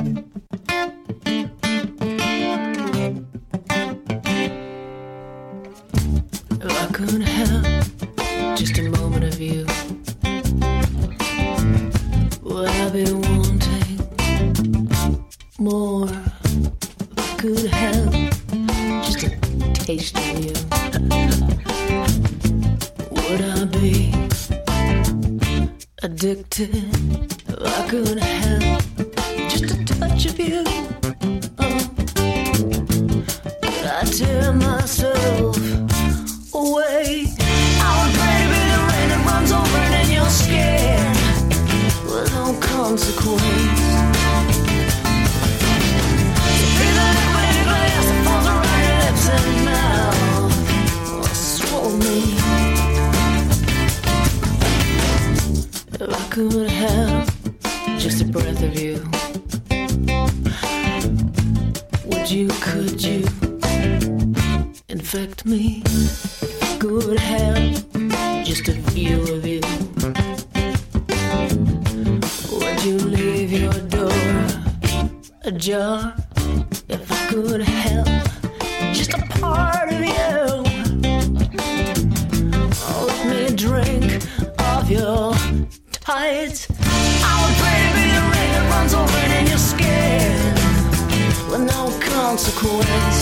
If I could have just a moment of you, would I be wanting more? If I could have just a taste of you, would I be addicted? If I could have just a touch of you, would I tear myself away? Oh, baby, the rain that runs over it in your skin with no consequence. Be the liquid in your glass that falls around your lips and mouth. Oh, swallow me. If I could have just a breath of you, could you infect me? Could have just a view of you. Would you leave your door ajar? If I could have just a part of you, oh, let me drink of your tides. Oh, baby, the rain that runs over it in your skin with no consequence.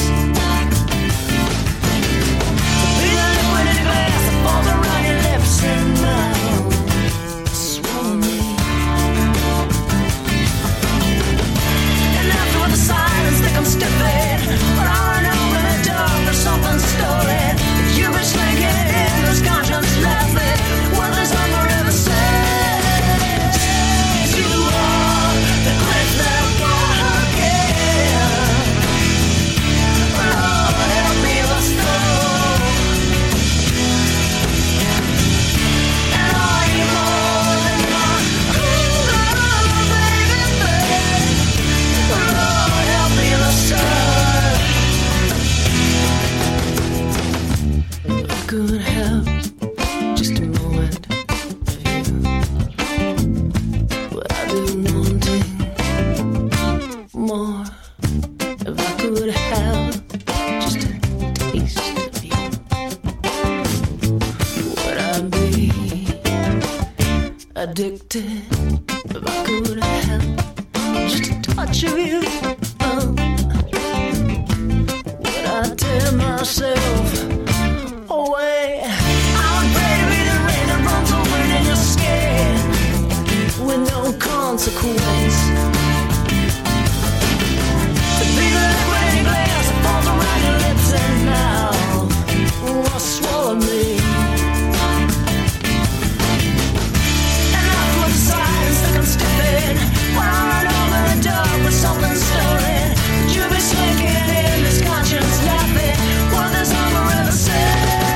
Be the liquid in a glass that falls around your lips and mouth. Swallow me. And after the silence, think I'm stiffing, but I know in the dark there's something stolen. You've been slinking in, there's conscience laughing. Well, there's hunger ever since. You are the cliff that walk in. Could have just a moment of you. Would I be wanting more? If I could have just a taste of you, would I be addicted? If I could have just a touch of you, would I tear myself away? Oh, baby, the rain that runs over it in your skin with no consequence. To be the liquid in your glass that falls around your lips and mouth. Oh, swallow me. And after the silence, think I'm stiffing, when I run over the dark with something stolen. You'll be slinking in, this conscience laughing. What there's hunger ever said.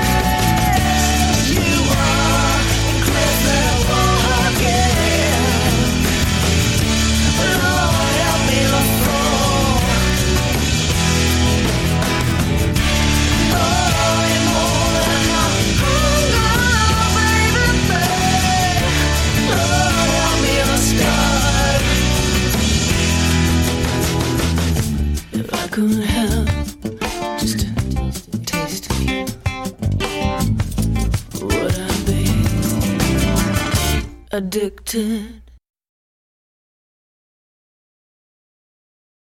Could have just a taste of you, would I be addicted?